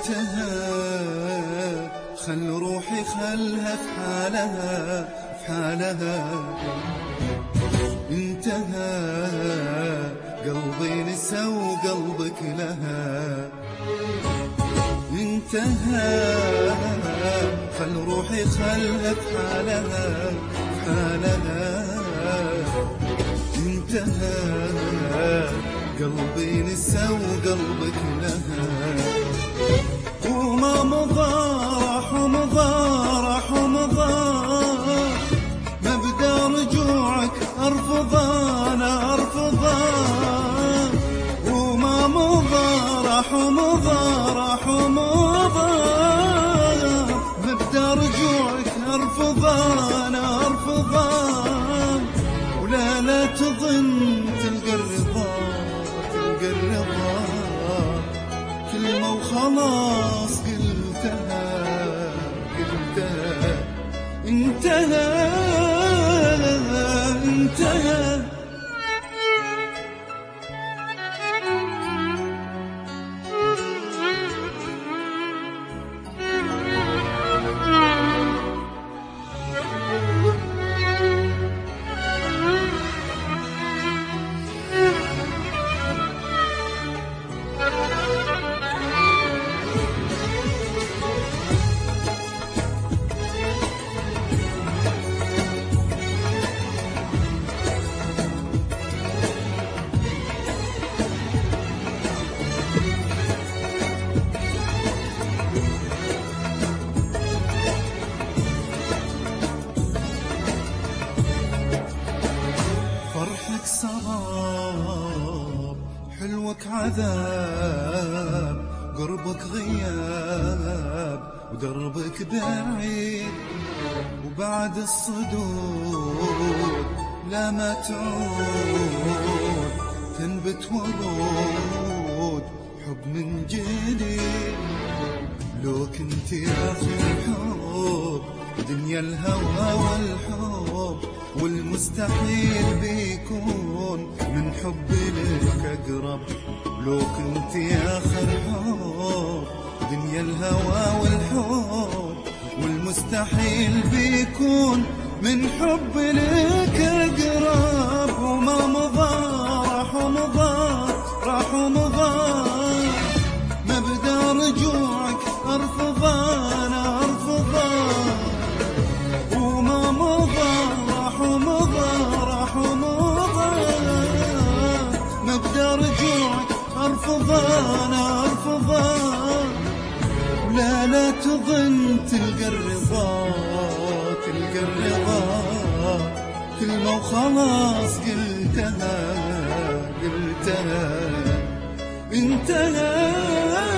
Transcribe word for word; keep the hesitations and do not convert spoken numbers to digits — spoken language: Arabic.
انتهى، خل روحي خلها في حالها في حالها. انتهى قلبي نسى وقلبك لها. انتهى خل روحي خلها في حالها في حالها. انتهى قلبي نسى وقلبك لها. وما مضى راح ومضى راح ومضى، مبدأ رجوعك أرفضه أنا أرفضه. وما مضى راح ومضى راح ومضى، مبدأ رجوعك أرفضه أنا أرفضه. ولا لا تظن تلقى الرضا تلقى الرضا، كلمة وخلاص قلتها قلتها. انتهى انتهى. فرحك سراب حلوك عذاب، قربك غياب ودربك بعيد. وبعد الصدود لا ما تعود، تنبت ورود حب من جديد. لو كنت اخي الحب دنيا الهوى والحب، والمستحيل بيكون من حب لك أقرب. لو كنت آخر حب دنيا الهوى والحب، والمستحيل بيكون من حب لك أقرب. وما مضى راح ومضى راح ومضى، مبدأ رجوعك أرفضه أنا أرفضه. وما مضى راح ومضى راح ومضى، مبدأ رجوعك أرفضه أنا أرفضه. لا لا تظن تلقى الرضا تلقى الرضا، كلمة وخلاص قلتها قلتها. انتهى